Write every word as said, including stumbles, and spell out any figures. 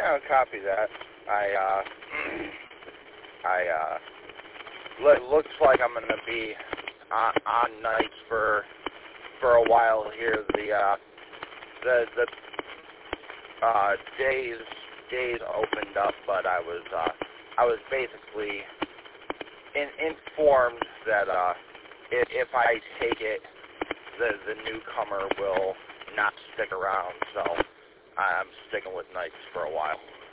Yeah, I'll copy that. I, uh, I, uh, lo- looks like I'm going to be on, on nights for, for a while here. The, uh, the, the, uh, days, days opened up, but I was, uh, I was basically in, informed that, uh, if, if I take it, the, the newcomer will not stick around, so I'm sticking with nights for a while.